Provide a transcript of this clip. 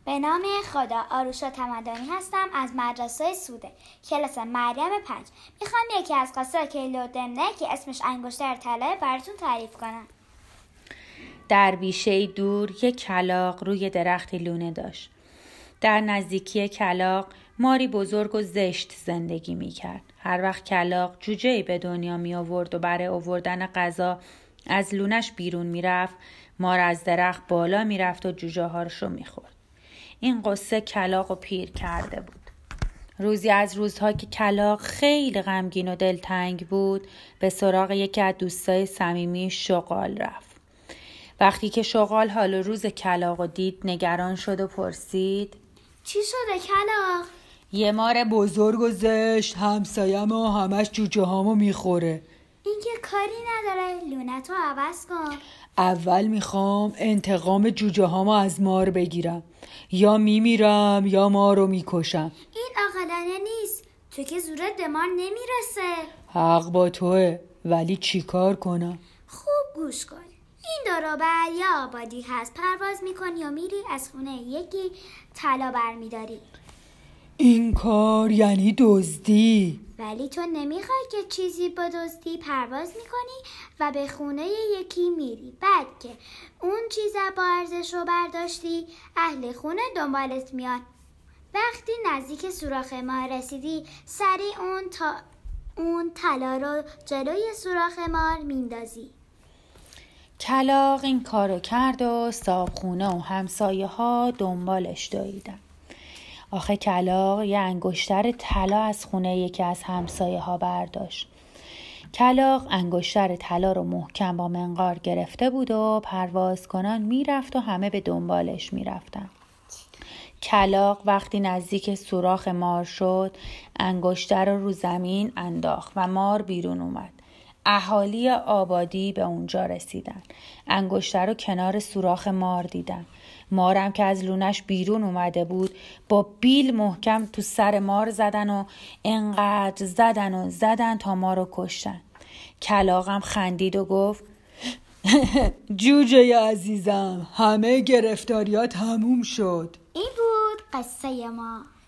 به نام خدا. آروشا تمدنی هستم از مدرسه سوده، کلاس مریم 5. میخوام یکی از قصه کیلودمنه که اسمش انگشتر طلای براتون تعریف کنم. در بیشه دور یک کلاغ روی درختی لونه داشت. در نزدیکی کلاغ ماری بزرگ و زشت زندگی میکرد. هر وقت کلاغ جوجه‌ای به دنیا می آورد و برای آوردن غذا از لونش بیرون میرفت، مار از درخت بالا میرفت و جوجه هاشو میخورد. این قصه کلاغ رو پیر کرده بود. روزی از روزها که کلاغ خیلی غمگین و دلتنگ بود، به سراغ یکی از دوستای صمیمی شغال رفت. وقتی که شغال حال روز کلاغ رو دید، نگران شد و پرسید: چی شده کلاغ؟ یه مار بزرگ و زشت همسایم و همش جوجه هامو میخوره. این که کاری نداره، لونتو عوض کن. اول میخوام انتقام جوجه هامو از مار بگیرم، یا میمیرم یا مارو میکشم. این عاقلانه نیست، تو که زورت به مار نمیرسه. حق با توه، ولی چی کار کنم؟ خوب گوش کن. این دورابر یا آبادی هست، پرواز میکنی و میری از خونه یکی طلا برمیداری. این کار یعنی دزدی. ولی تو نمیخوای که چیزی با دزدی پرواز میکنی و به خونه یکی میری. بعد که اون چیز با ارزش رو برداشتی، اهل خونه دنبالت میاد. وقتی نزدیک سوراخ مار رسیدی، سریع اون طلا رو جلوی سوراخ مار میندازی. کلاغ این کارو کرد و صاحبخونه و همسایه ها دنبالش دویدن. آخه کلاغ یه انگشتر طلا از خونه یکی از همسایه ها برداشت. کلاغ انگشتر طلا رو محکم با منقار گرفته بود و پرواز کنان میرفت و همه به دنبالش میرفتن. کلاغ وقتی نزدیک سوراخ مار شد، انگشتر رو زمین انداخت و مار بیرون اومد. اهالی آبادی به اونجا رسیدن. انگشتر رو کنار سوراخ مار دیدن. مارم که از لونش بیرون اومده بود، با بیل محکم تو سر مار زدن و انقدر زدن تا مارو کشتن. کلاغم خندید و گفت: جوجه عزیزم، همه گرفتاریات تموم شد. این بود قصه ما.